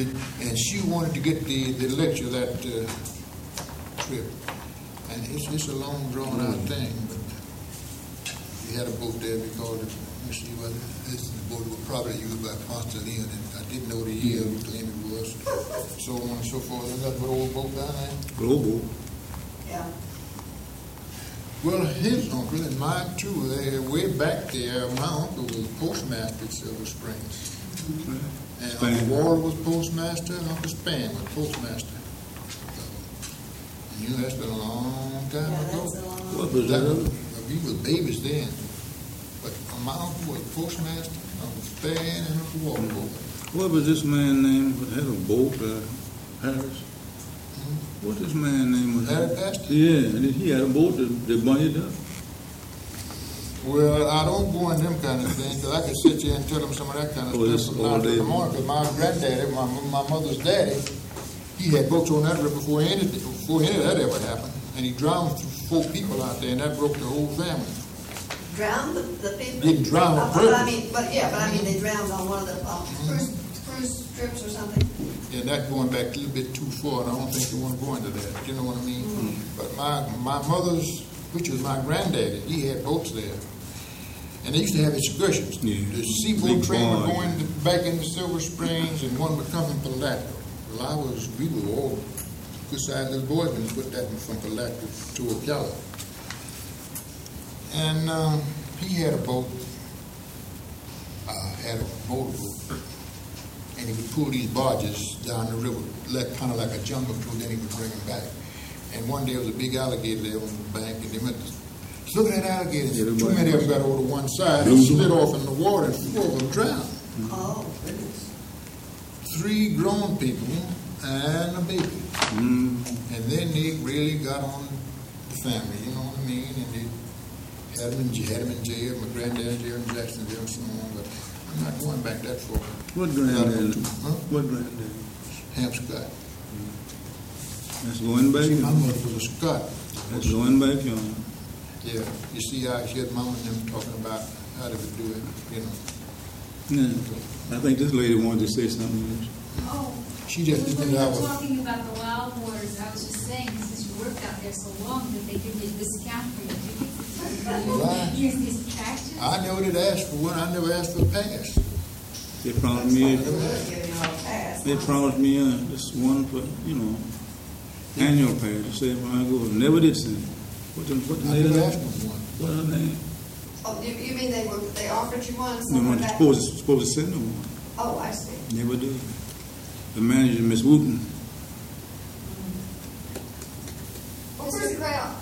And she wanted to get the lecture that trip. And it's a long, drawn-out thing, but we had a boat there because, you see, well, this boat was probably used by Ponce de Leon, and I didn't know the year we claimed it was, so on and so forth. Isn't that what old boat down there? Good old boat. Yeah. Well, his uncle and mine too, they way back there, my uncle was postmaster at Silver Springs. And Uncle Ward was postmaster, and Uncle Span was postmaster. And that's been a long time ago. That's a long What was that? We was babies then. But my uncle was postmaster, Uncle Span, and Uncle Ward both. What was this man named that had a boat, Harris? What this man name was? Harry Pastor? Yeah, and he had a boat that buoyed up. Well, I don't go in them kind of things, because I could sit here and tell them some of that kind of stuff from now to the morning, because my granddaddy, my mother's daddy, he had boats on that river before any of that ever happened. And he drowned 4 people out there, and that broke the whole family. Drowned the people? Didn't drown the but I mean, they drowned on one of the cruise trips or something. Yeah, that going back a little bit too far, and I don't think you want to go into that. You know what I mean? Mm-hmm. But my mother's, which was my granddaddy, he had boats there. And they used to have excursions. Yeah. The seaboat train would go back into Silver Springs, and one would come from Palatka. Well, we were all good sized little boys when we put that from Palatka to Ocala. And he had a boat, motorboat, and he would pull these barges down the river, kind of like a jungle tool, then he would bring them back. And one day there was a big alligator there on the bank, and they went to look at that alligator. Too many of them got over to one side and slid off in the water, and 4 of them drowned. Oh, goodness. 3 grown people and a baby. And then they really got on the family, you know what I mean? And they had them in jail, my granddad in jail in Jacksonville and so on, but I'm not going back that far. What granddad? What granddad? Ham Scott. That's going back. See, my mother was a Scott. That's going back, you know. Yeah, you see how she had mama and them talking about how they would do it, you know. Yeah, I think this lady wanted to say something. Oh, she just when didn't you have were talking about the wild waters, I was just saying, since you worked out there so long, that they give you a discount for your tickets. Right. Use these attractions. I never did ask for one. I never asked for a pass. They promised me. They promised me this one for annual pass. They said when I go, never did send it. What the lady asked for one? What her name? Oh, you mean they offered you one? No, one supposed to send them one. Oh, I see. Never do. The manager, Miss Wooten. Well, Mr. Crown,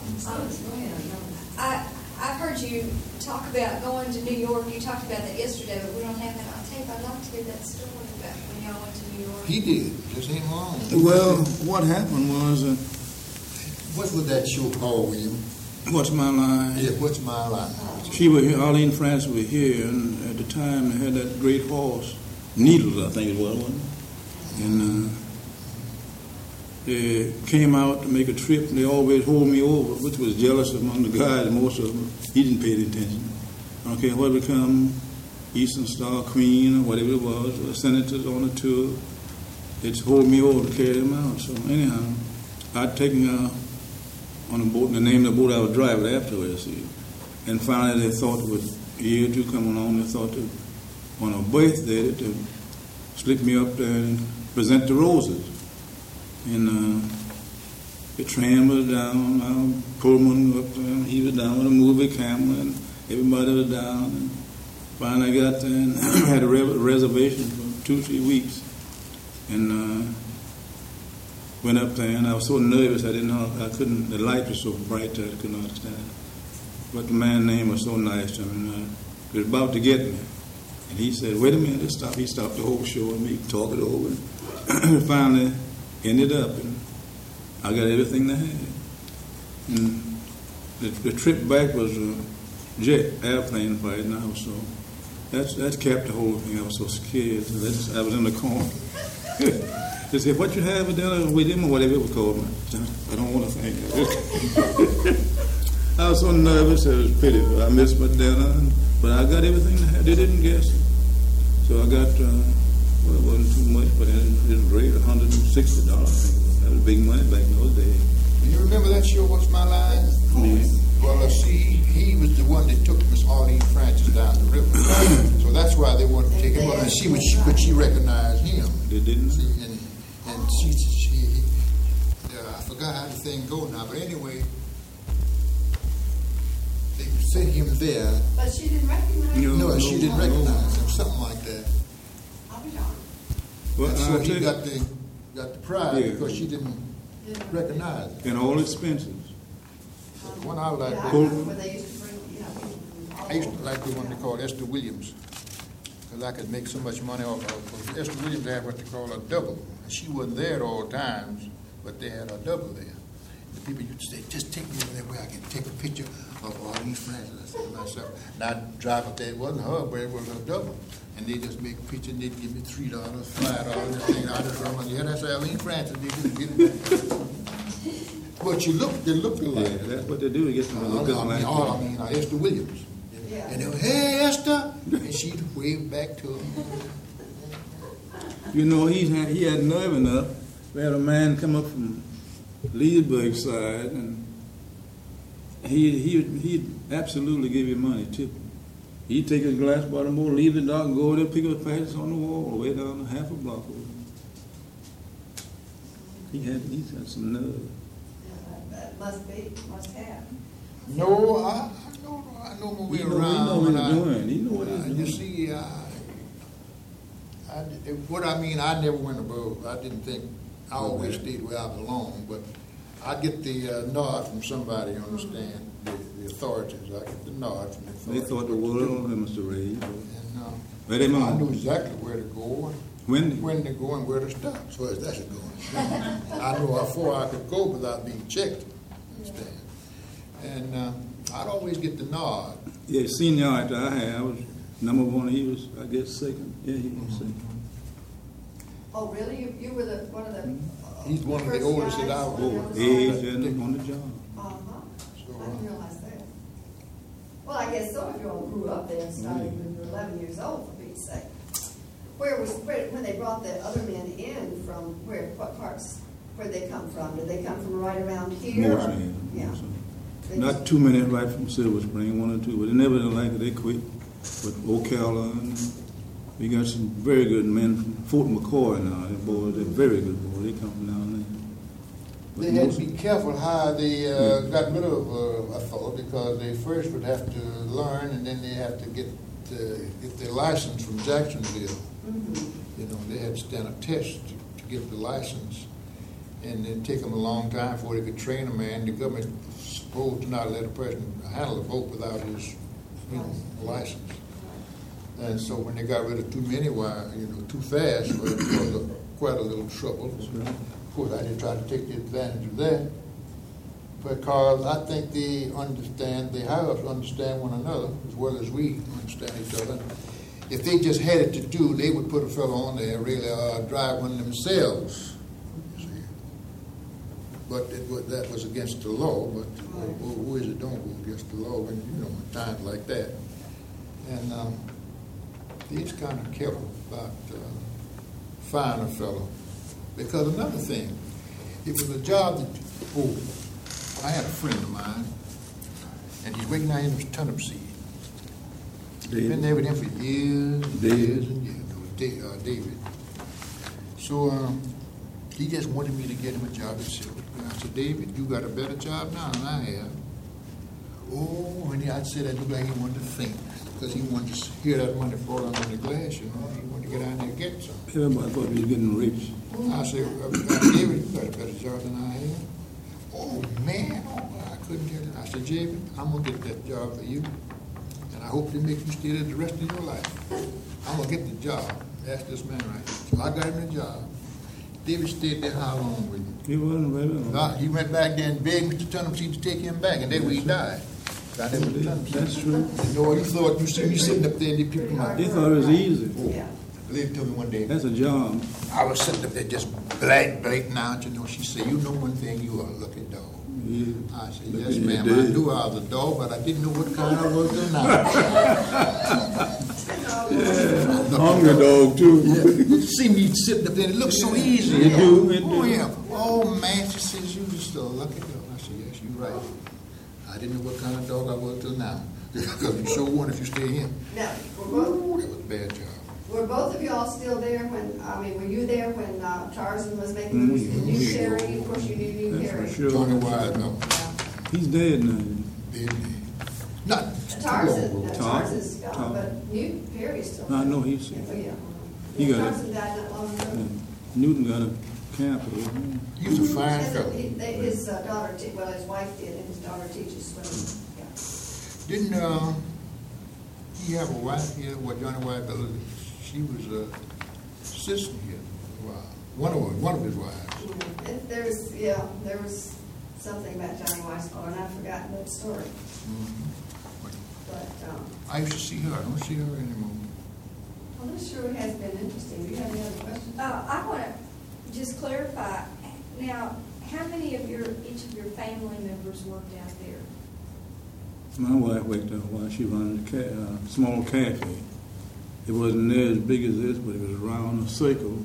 I've heard you talk about going to New York. You talked about that yesterday, but we don't have that on tape. I'd like to hear that story about when y'all went to New York. He did. Just ain't long. Well, what happened was... what was that show called, William? What's My Line? Yeah, What's My Line? She was here, Arlene Francis was here, and at the time they had that great horse, Needles, I think it was, wasn't it? And they came out to make a trip, and they always hold me over, which was jealous among the guys, most of them. He didn't pay any attention. I don't care what it become, Eastern Star, Queen, or whatever it was, or senators on the tour. They'd hold me over to carry them out. So anyhow, I'd taken her on a boat, the name of the boat I was driving afterwards, see. And finally they thought with a year or 2 coming on, they thought that on her birthday to slip me up there and present the roses. And the train was down, Pullman up there, and he was down with a movie camera, and everybody was down. And finally I got there and had a reservation for 2-3 weeks. And went up there, and I was so nervous I couldn't, the light was so bright that I couldn't understand. But the man's name was so nice to me, he was about to get me. And he said, wait a minute, let's stop. He stopped the whole show and me talk it over. And finally ended up, and I got everything they had. And the trip back was a jet airplane right now, so that kept the whole thing. I was so scared. I was in the corner. They said, what you have for dinner with him or whatever it was called. I don't want to think. I was so nervous, it was pitiful. I missed my dinner, but I got everything they had. They didn't guess it. So I got, too much, but it was great, $160. That was big money back in those days. Do you remember that show, What's My Line? Yeah. Well, see, he was the one that took Miss Arlene Francis down the river. So that's why they wanted to take him up and see could she recognize him. They didn't? See, and I forgot how the thing go now, but anyway, they sent him there. But she didn't recognize him. No, she didn't recognize him, something like that. I'll be darned. Well, So I'll he tell you, got the prize Yeah. because she didn't recognize him. and all expenses. The one I like, Yeah, I remember when they used to bring, people from all I used to over. like the one they called Esther Williams, because I could make so much money off of Esther Williams. Had what they call a double. She wasn't there at all times, but they had a double there. The people used to say, "Just take me over there where I can take a picture of Arlene Francis." I said to myself, and I'd drive up there. It wasn't her, but it was her double. And they just make a picture, and they'd give me $3, $5, and I just run on. Yeah, that's Arlene Francis. They just get it. But they looked alike. Yeah, that's what they do to get them to look just like that. Esther Williams. Yeah. And they went, "Hey, Esther," and she'd wave back to him. You know, he had nerve enough. We had a man come up from Leesburg side, and he'd absolutely give you money, tip. He'd take his glass bottle more, leave the dock, and go over there, pick up a patches on the wall, way down half a block over. He's got some nerve. Yeah, that must have. No, I know my way He around. know what he's doing. He know what he's doing. You see, what I mean, I never went above. I didn't think, I always stayed where I belonged, but I get the nod from somebody, you understand, the authorities. I get the nod from the They authorities. thought the world of him, Mr. Ray. And, Where they I move? knew exactly where to go, when to go, and where to stop. So as that's going. I knew how far I could go without being checked. Understand? And I'd always get the nod. Yeah, seniority I had. I was number one. He was, I guess, second. Yeah, he was second. Oh, really? You were one of the. He's one of the first oldest guys that I when was. there was Age all- and on the job. Uh-huh. So, I didn't realize that. Well, I guess some of you all grew up there and started when you were 11 years old, for Pete's sake. When they brought the other men in from what parts, where'd they come from? Did they come from right around here? Most or- of them, Yeah. most of them. They Not just- too many right from Silver Spring, one or two, but they never like it. They quit. But Ocala, and we got some very good men from Fort McCoy now. They're boys, they're very good boys. They come from down there. But they had most- to be careful how they got rid of a fellow, because they first would have to learn, and then they have to get their license from Jacksonville. You know, they had to stand a test to get the license, and then take them a long time before they could train a man. The government was supposed to not let a person handle a boat without his, license. And so when they got rid of too many, too fast, well, it was quite a little trouble. Of course, I didn't try to take the advantage of that, because I think the highers understand one another as well as we understand each other. If they just had it to do, they would put a fellow on there and really drive one themselves. You see. But that was against the law. But who is it don't go against the law when in times like that? And he's kind of careful about firing a fellow, because another thing, it was a job that I had a friend of mine, and he's working out in his turnip seed. He's been there with him for years and years and years. It was David. So he just wanted me to get him a job at Silver. I said, "David, you got a better job now than I have." Oh, and I'd say that looked like he wanted to faint, because he wanted to hear that money fall under the glass, He wanted to get out there and get some. Everybody thought he was getting rich. I said, "David, you got a better job than I have." "Oh, man, I couldn't get it." I said, "David, I'm going to get that job for you, and I hope they make you stay there the rest of your life. I'm going to get the job." Ask this man right here. So I got him the job. David stayed there how long with him? He wasn't very long. He went back there and begged Mr. Turnipseed to take him back, and then he died. Got him Mr. Turnipseed. That's true. You know what he thought? You see me sitting up there, and the people They thought it was easy. Yeah. The lady told me one day, That's a job. I was sitting up there just blatant out, she said, "You know one thing, you are a lucky dog." Yeah. I said, Look "Yes, at you, ma'am, Dave. I knew I was a dog, but I didn't know what kind I was tonight." Yeah, hungry dog too. Yeah, you see me sitting up there, it looks so easy. It do, it Oh, do. yeah. Oh, man, she says, you just a lucky dog. I said, yes, you're right. I didn't know what kind of dog I was till now. Because you sure won if you stay here. Now, Ooh, that was a bad job. were both of y'all still there when, were you there when Tarzan was making the new Sherry? Of course, you knew That's Harry. for sure. Tony Wise, no. He's dead now. Didn't he? Not Tarzan, Tarzan. Tarzan's gone, Tarzan. but Newt Perry's still. I know he's. Oh, yeah. He got it. Tarzan died not long ago. Newton got a camp over here. He was a fine fellow. His daughter, well, his wife did, and his daughter teaches swimming. Yeah. Didn't he have a wife here? What Johnny White Bella? She was a assistant here. Wow. One of his wives. And there was something about Johnny Weissmuller, and I've forgotten that story. But I used to see her. I don't see her anymore. well, this sure has been interesting. Do you have any other questions? I want to just clarify, now, how many of each of your family members worked out there? My wife worked out while she ran a small cafe. It wasn't near as big as this, but it was around a circle.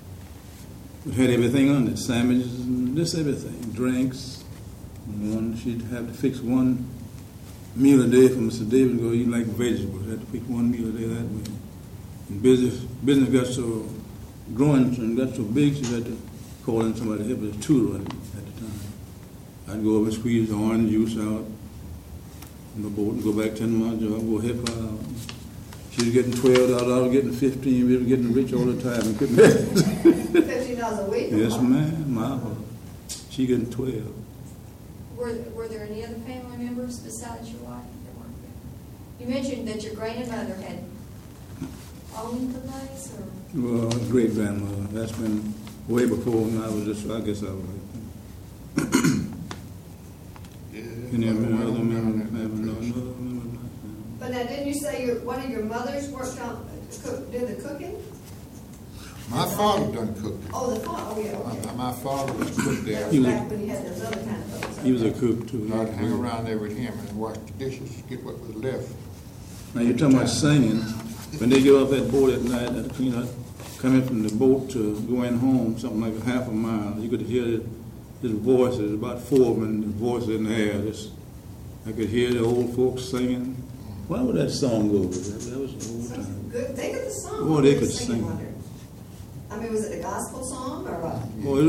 It had everything on it, sandwiches and just everything, drinks. She'd have to fix one meal a day for Mr. David. Go eat like vegetables. Had to fix one meal a day that way. And business got so growing and got so big, she had to call in somebody to help us tutor at the time. I'd go over and squeeze the orange juice out on the boat and go back to my job, go help her out. She was getting $12, I was getting 15. We were getting rich all the time and couldn't help it. $15 a week? Yes, ma'am. My she getting 12. Were there any other family members besides your wife that worked there? You mentioned that your grandmother had owned the place, or? Well, great grandmother. That's been way before when I was just. I guess I was like that. Any other member of the family? No, no other member of my family. But now, didn't you say one of your mothers worked on, did the cooking? My father done cooked. Oh, the father, oh, yeah, okay. My father was cooked there. That He was was- back when you had those other kind of folks. He was a cook too. I'd hang around there with him and wash the dishes, get what was left. Now you're talking about singing. When they get off that boat at night, coming from the boat to going home, something like a half a mile, you could hear his voices, about 4 of them, voices in the air. I could hear the old folks singing. Why would that song go over there? That was the old time. Good, think of the song. Oh, What they were could singing sing. under? I mean, was it a gospel song or what? Well,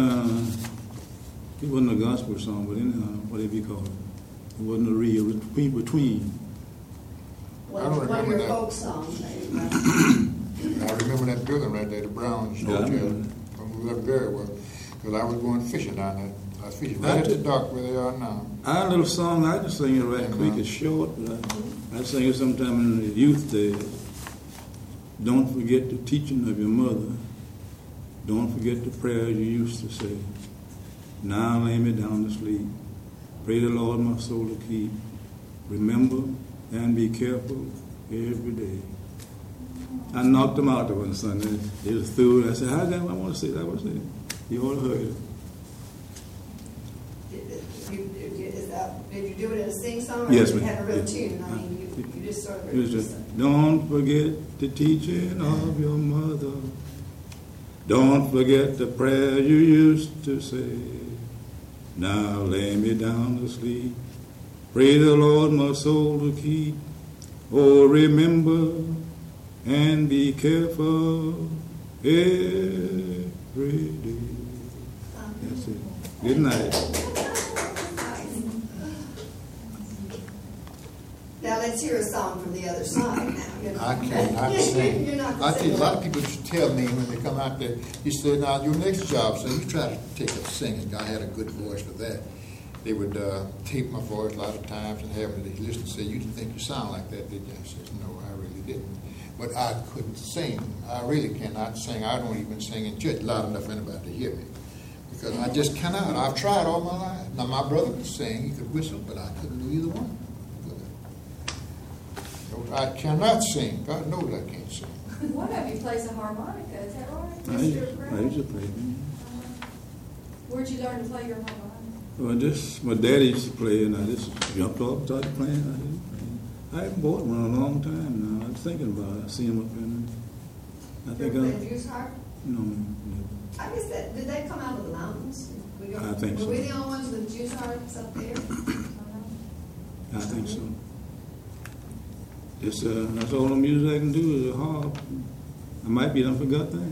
it wasn't a gospel song, but anyhow, whatever you call it. It wasn't a real, it was between. I don't One of remember your that. folk songs, maybe. I remember that building right there, the Browns Yeah, I Hotel. remember. I remember that very well. Because I was going fishing down there. I was fishing right at the dock where they are now. Our little song, I just sing it right quick. It's short, but I sing it sometime in the youth days. Don't forget the teaching of your mother. Don't forget the prayers you used to say. Now lay me down to sleep. Pray the Lord my soul to keep. Remember and be careful every day. I knocked them out the one Sunday. They was through. I said, I want to say that. I want to say it. You ought to heard it. Did you do it in a sing song or Yes, did you ma'am. have a real Yes. tune? I mean, you just sort of. It was just, don't forget the teaching of your mother. Don't forget the prayer you used to say. Now lay me down to sleep. Pray the Lord my soul to keep. Oh, remember and be careful every day. That's it. Good night. Now let's hear a song from the other side now. You know. I cannot sing. You're not I gonna think a sing. lot of people used to tell me when they come out there, he said, now your next job, so you try to take up singing. I had a good voice for that. They would tape my voice a lot of times and have me listen and say, you didn't think you sound like that, did you? I said, no, I really didn't. But I couldn't sing. I really cannot sing. I don't even sing in church loud enough for anybody to hear me. Because I just cannot. I've tried all my life. Now, my brother could sing, he could whistle, but I couldn't do either one. I cannot sing. God knows I can't sing. One of you plays the harmonica, is that right? I Mr. used Brown? to play. Where'd you learn to play your harmonica? Well, my daddy used to play, and I just jumped off and started playing. I haven't bought one in a long time now. I'm thinking about it. I see them up in. I think Remember the Juice Heart? no. I guess did they come out of the mountains? I think so. Were we the only ones with Juice Hearts up there? I think so. It's that's all the music I can do is a harp. I might be done forgot that.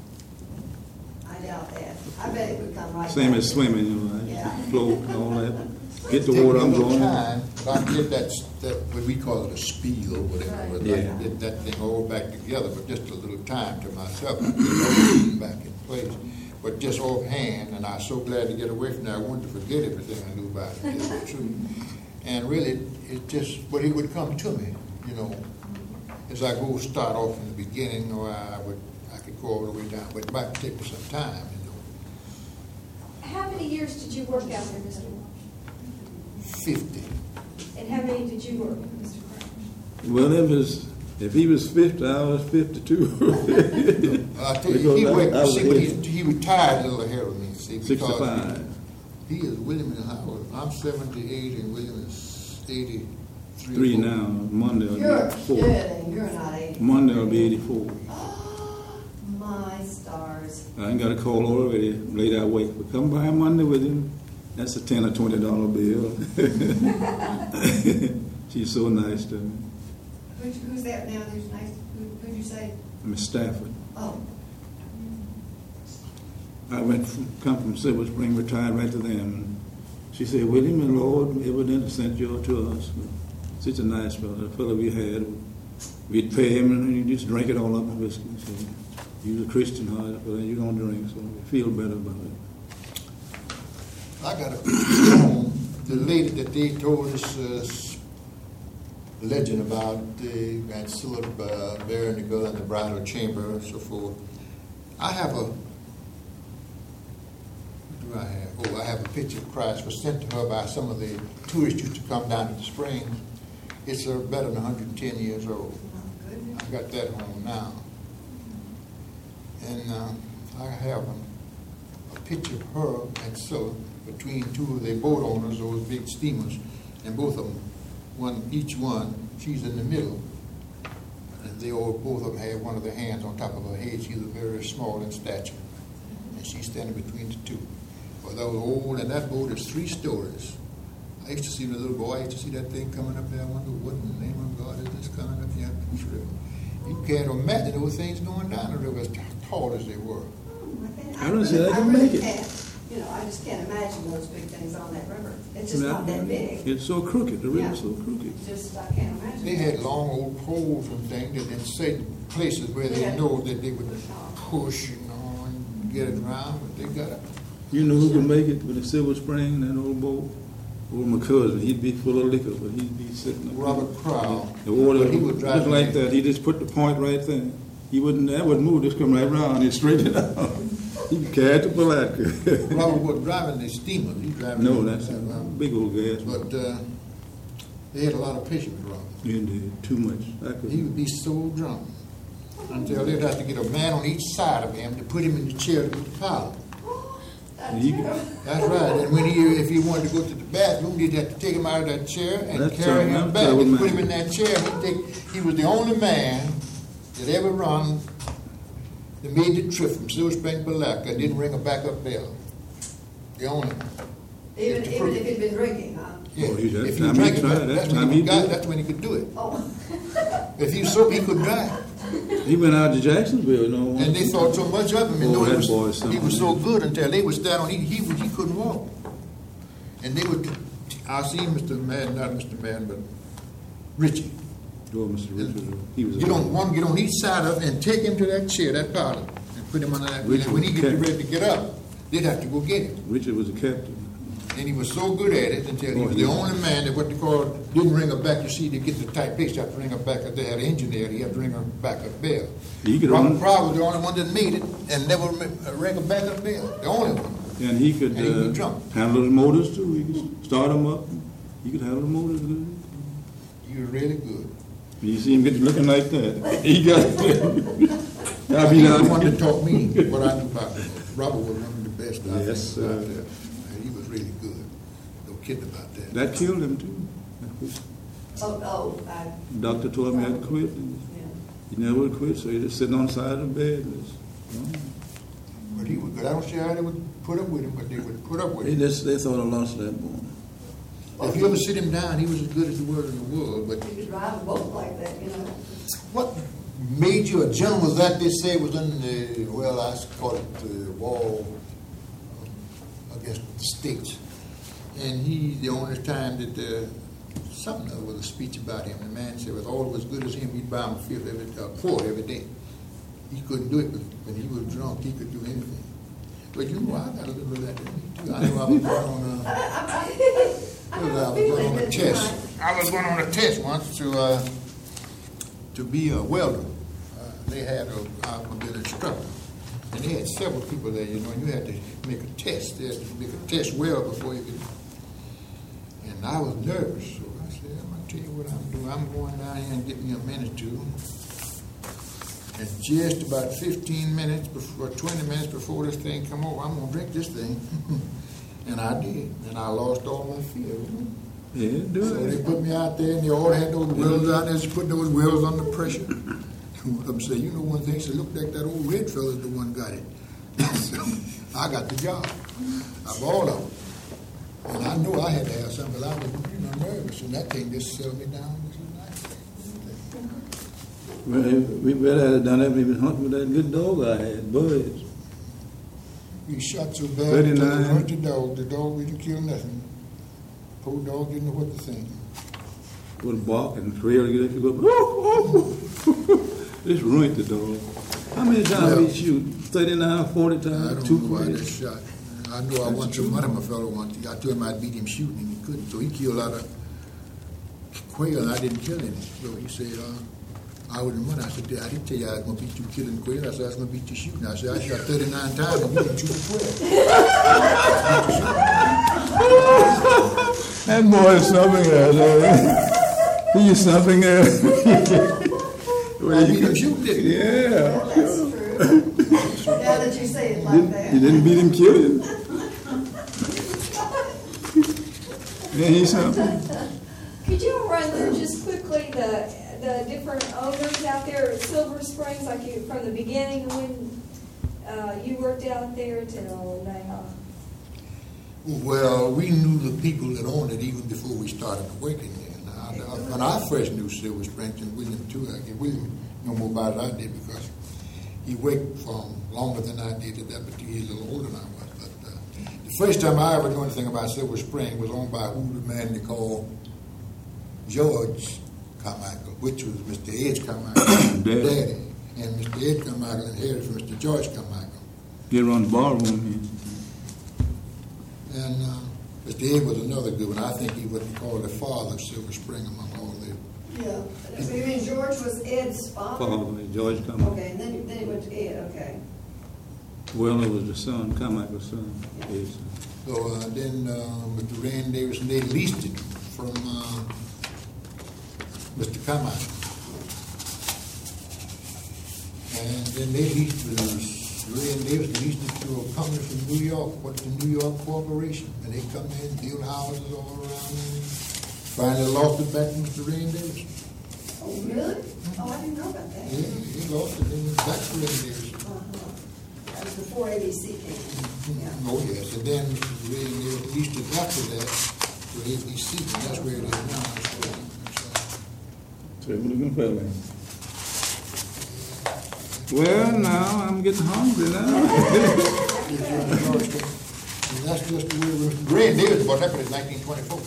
I doubt that. I bet it would come right Same back. as swimming, you know, I Yeah. float and all that. Get the Take water me a I'm little going. time, but I get that what we call it a spiel or whatever. Right. But Yeah. I can get that thing all back together, but just a little time to myself. I get everything back in place. But just offhand, and I'm so glad to get away from that. I wanted to forget everything I knew about it. To tell the truth. And really, it just, but it would come to me, you know, as I go start off in the beginning, or I could go all the way down, but it might take me some time, you know. How many years did you work out there, Mr. Walsh? 50. And how many did you work, Mr. Crouch? Well, if he was 50, I was 52. I tell you, Because he I worked, was see, ahead. but he retired a little ahead of me, see, because 65. he is William and Howard. I'm 78 and William is 83. 3 now. Monday will You're be 4. kidding. You're not 80. Monday will be 84. My stars. I ain't got a call already. Late I wait. But come by Monday with him. That's a $10 or $20 bill. She's so nice to me. Who's that now? Who's nice? Who'd you say? Miss Stafford. Oh, I come from Silver Spring, retired right to them. She said, William and Lord evidently sent you to us. Such a nice fellow we had. We'd pay him and he'd just drink it all up in whiskey. So you're a Christian heart, but you don't drink, so we feel better about it. I got a picture home. The lady that they told us legend about the Aunt Scylla burying the girl in the bridal chamber and so forth. I have a I have a picture of Christ was sent to her by some of the tourists used to come down to the springs. It's better than 110 years old. oh, goodness. I got that home now. And I have a picture of her and Scylla between two of the boat owners, those big steamers, and both of them, each one, she's in the middle. And both of them have one of their hands on top of her head. She's very small in stature. And she's standing between the two. Well, that was old, and that boat is 3 stories. I used to see the little boy, I used to see that thing coming up there. I wonder what in the name of God is this coming up here? You can't imagine those things going down the river as tall as they were. I don't see how they can make it. Can't. You know, I just can't imagine those big things on that river. It's just not that big. It's so crooked. The river's so crooked. Just, I can't imagine. They had long old poles and things that in certain places where they know that they would push, and get it around, but they got it. You know who can make it with the Silver Spring, that old boat? Old my cousin. He'd be full of liquor, but he'd be sitting up. Robert Crow. The water, But he would drive just like that. He just put the point right there. He wouldn't move. Just come right around and straighten it out. He carried the Palatka. Robert was driving the steamer. He driving. No, that's a big old gas. But they had a lot of patience with Robert. Indeed, too much. He would be so drunk until they'd have to get a man on each side of him to put him in the chair to get the pilot. That's right. And if he wanted to go to the bathroom, they'd have to take him out of that chair and carry him back and put him in that chair. He was the only man that ever run that made the trip from Silver Spring to Palatka and didn't ring a backup bell. The only one. Even if he'd been drinking, huh? Yeah. Oh, he If did. he drank, That's when he did. that's when he could do it. Oh, If he was sober, he could drive. He went out to Jacksonville, you know. And they thought so much of him. And Oh, he that was, boy's something. he was so good until they would stand on. He couldn't walk. And they would. I see Mr. Madden, not Mr. Madden, but Richie. Oh, Mr. Richard, he was. Get on each side of and take him to that chair, that pilot, and put him under that wheel. And when he get ready to get up, they'd have to go get him. Richard was a captain. And he was so good at it until he was the only man that what they call didn't ring a back. You see, to get the tight pitch, you have to ring a back. They had an engineer, he had to ring a backup bell. Robert Crow was the only one that made it and never rang a backup bell. The only one. And he could handle the motors too. He could start them up. He could handle the motors good. He was really good. You see him looking like that. He got it. He was the one that taught me what I knew about it. Robert was one of the best out there. He was really good. No kidding about that. That killed him too. Doctor told me I had to quit. And he never would quit, so he just sitting on the side of the bed. But he was good. I don't see how they would put up with him, but they would put up with him. They thought I lost that boy. If you ever sit him down, he was as good as the world in the world. But You could drive a boat like that, you know. what made you a gentleman was that they say was in the, well, I call it the wall against the states. And the only time that something was a speech about him. The man said, with all as good as him, he'd buy him a fifth quart every day. He couldn't do it, but when he was drunk, he could do anything. But you know, I got a little of that in me too. I know I was going on a test. I was going on a test once to be a welder. They had an instructor, and they had several people there. You know, and you had to make a test. They had to make a test well before you could. And I was nervous, so I said, "I'm gonna tell you what I'm doing. I'm going down here and get me a minute or two." And just about 15 minutes before, 20 minutes before this thing come over, I'm gonna drink this thing. And I did, and I lost all my fear. You know? Yeah, do So it. they put me out there, and they all had those wells out there, just putting those wells under pressure. One of them said, you know one thing, said, look like that old red fella's the one got it. So I got the job. Of all of them. And I knew I had to have something, but I was nervous, and that thing just settled me down. Well, we better have done that when we was hunting with that good dog I had, Buzz. We shot so bad, 39. the dog didn't kill nothing. Poor dog didn't know what to think. Would bark and trail to get up to go, This ruined the dog. How many times did he shoot? 39, 40 times? I don't know why that shot. I know I once money my fellow once. I told him I'd beat him shooting, and he couldn't. So he killed a lot of quail, and I didn't kill any. So he said, I wouldn't run. I said, I didn't tell you I was going to beat you killing quail. I said, I was going to beat you shooting. I said, I shot 39 times, and you didn't shoot a quail. That boy is something else. He is something else. Well, you didn't shoot, did you? Yeah. That's true. Now that you say it like that. You didn't beat him, kill him. Yeah, he's something. Could you run through just quickly the different owners out there at Silver Springs, like you from the beginning when you worked out there till now? Well, we knew the people that owned it even before we started working there. When I first knew Silver Springs and William too, William knew more about it than I did because he worked for longer than I did at that, but he's a little older than I was. But the first time I ever knew anything about Silver Spring was owned by a older man they called George Carmichael, which was Mr. Edge Carmichael, Daddy. And Mr. Ed Carmichael inherited from Mr. George Carmichael. He run the bar room here. And Mr. Ed was another good one. I think he was called the father of Silver Spring among all them. Yeah. So you mean George was Ed's father? George Carmichael. Okay, and then he went to Ed, okay. Well, it was the son, Carmichael's son. Yes. So then Mr. Rand Davis, and they leased it from Mr. Carmichael. And then they leased it, Rand Davis leased it to a company from New York, what's the New York Corporation. And they come in, build houses all around there. Finally lost it back to Mr. Rand Davis. Oh, really? Oh, I didn't know about that. Yeah, he lost it, then back to Rand Davis. That was before ABC came. Yeah. Oh, yes, and then Mr. Rand Davis leased it after that to ABC, and that's where it is now. So we're looking for him. Well, now I'm getting hungry now. And that's just the way Rand Davis bought that in 1924.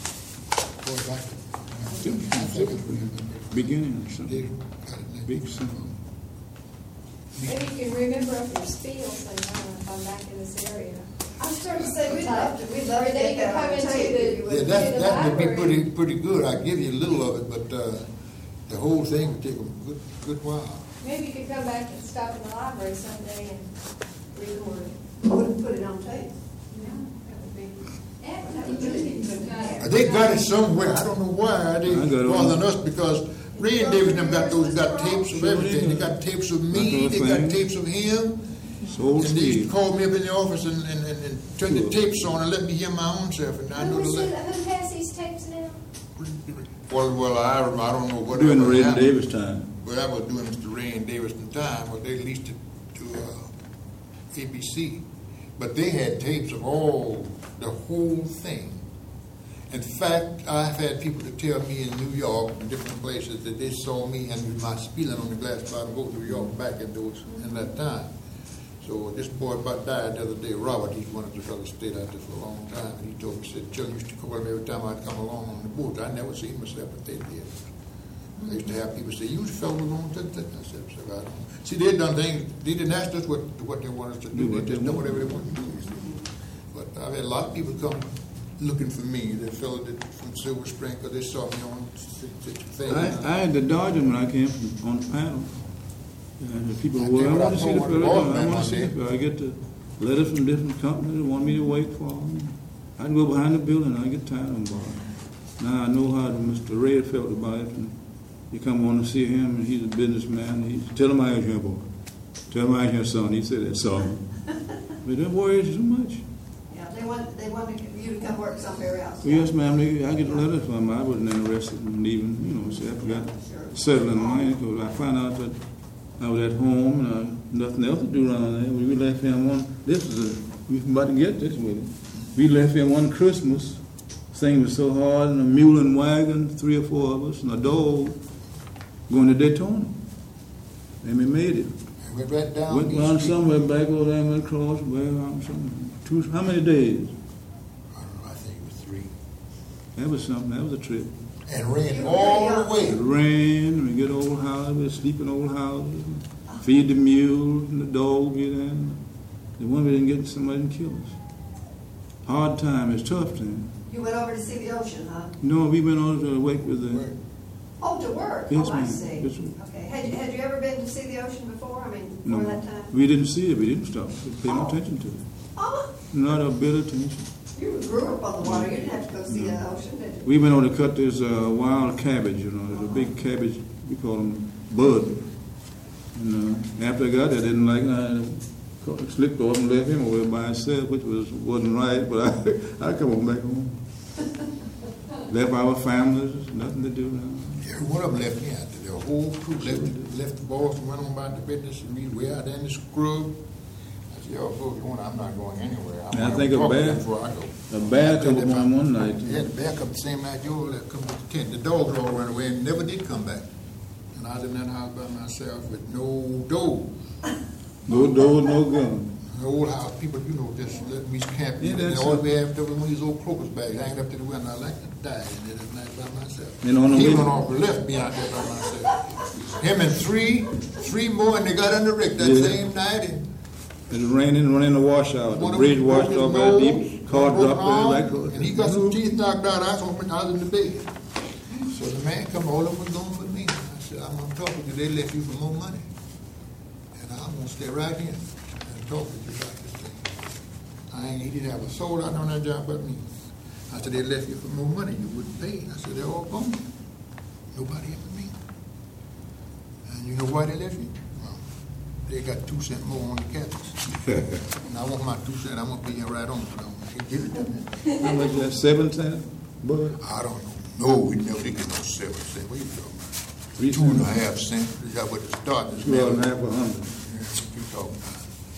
Beginning or something. Big son. Maybe you can remember up your spiel sometime if I'm back in this area. I was starting to say, we'd love to Or get then you can that come on into tape if you the, would. Yeah, that would be pretty good. I'd give you a little of it, but the whole thing would take a good while. maybe you could come back and stop in the library someday and record it. Put it on tape. They got it somewhere. I don't know why they got it more than on- us because Rand Davis them got tapes of everything. They got tapes of me. They got tapes of him. So And they used to Steve. call me up in the office and turn the tapes on and let me hear my own self. And I know Who the has these tapes now? Well, I don't know what During Ray happened. Davis time. Well, that was during Mr. Ray Davis's time, but they leased it to ABC. But they had tapes of the whole thing. In fact, I've had people to tell me in New York and different places that they saw me and my spilling on the glass bottom boat New York back in that time. So this boy about died the other day, Robert. He's one of the fellows stayed out there for a long time, and he told me, he said, Children used to call him every time I'd come along on the boat. I never seen myself, but they did. I used to have people say, "You fellow along that." I said, I don't know. See, they done things. They didn't ask us what they wanted us to do. They just done whatever they wanted to do. But I've had a lot of people come looking for me. They fellow from Silver Spring because they saw me on things. I had the Dodger when I came from, on the panel. And the people I were, did I what want I to see the told the fellow. boss I man want to see one the fellow. I get the letters from different companies that want me to wait for them. I'd go behind the building and I get tired of them. Now I know how Mr. Ray felt about it. And you come on to see him, and he's a businessman. Tell him I ain't your boy. Tell him I ain't your son. He said that song. But don't worry too much. Yeah, they want you to come work somewhere else. Well, yes, ma'am. I get a letter from him. I wasn't interested in leaving. So after I got settled in mind, because I found out that I was at home and nothing else to do around there. We left him we were about to get this with him. We left him one Christmas. Thing was so hard, and a mule and wagon, 3 or 4 of us, and a dog going to Daytona. And we made it. Went right down. Went around somewhere back over there and went across, way around somewhere. How many days? I don't know. I think it was 3. That was something. That was a trip. And ran all the way. It rained, we get old houses, we sleep in old houses, feed the mule and the dog, get in. The one we didn't get somebody and kill us. Hard time, it's tough time. You went over to see the ocean, huh? No, we went on to work with the. Oh, to work. Yes, Oh, I ma'am. see. Yes, ma'am. Okay. Had you ever been to see the ocean before? I mean, No, before that time? we didn't see it. We didn't stop. We paid no attention to it. Oh, Not a bit of attention. you grew up on the water. You didn't have to go see the ocean, did you? We went on to cut this wild cabbage. There's a big cabbage. We call them bud. And after I got there, I didn't like it. I slipped off and left him over by himself, which wasn't right. But I come on back home. Left our families, nothing to do now. Every one of them left me out there. The whole crew left the boss and went on about the business, and we were out there in the scrub. I said, "Y'all go if you want. I'm not going anywhere. I'm And I gonna think talk a to bear- them before I go." A bear come along one night. Yeah, the bear come the same night you all left. Come to the tent. The dogs all ran away and never did come back. And I was in that house by myself with no door. No door, no gun. The old house, people, just let me camp. Yeah, And that's all it. we have to one of these old crocus bags hanging up to the window. I like to die in there at night by myself. And on the He way- went off and left me out there by myself. Him and three more, and they got under Rick that Yeah. same night. And It was raining, running the washout. The one of bridge them washed broke off his by nose, deep. Car broke dropped arm, there. and he got some teeth knocked out. I was in the bed. So the man come, all of them was going with me. I said, "I'm gonna talk with you. They left you for more money, and I'm gonna stay right here and talk with you about this thing." He didn't have a soul out on that job but me. I said, "They left you for more money. You wouldn't pay." I said, "They're all gone. Nobody ever me." And you know why they left you? Well, they got 2 cents more on the cabins. And I want my 2 cents. I'm gonna pay you right on. So they give it to me. How much is that? 7 cents? Bud? I don't know. No, we never did get no 7 cents. What are you talking about? 3 2.5 cents. Is that what the start is? 2.5 Yeah, a hundred. what you talking about?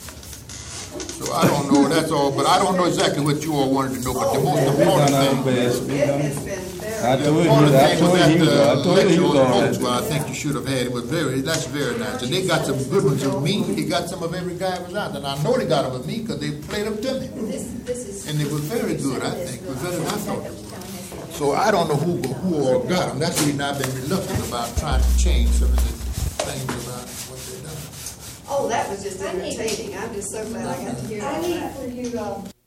So I don't know. That's all. But I don't know exactly what you all wanted to know. But the most important done our thing. best. It has been I very. told you, One of the I things told was you, that I told you lecture he was on on folks, that. well, I think you should have had it. That's very nice. And they got some good ones of me. They got some of every guy was out there. And I know they got them with me because they played them to me. This is. And they were very good, I think. Was better than I thought they were. So I don't know who all got them. That's the reason I've been reluctant about trying to change some of the things about what they've done. Oh, that was just entertaining. I'm just so glad I got to hear all I need that. for you,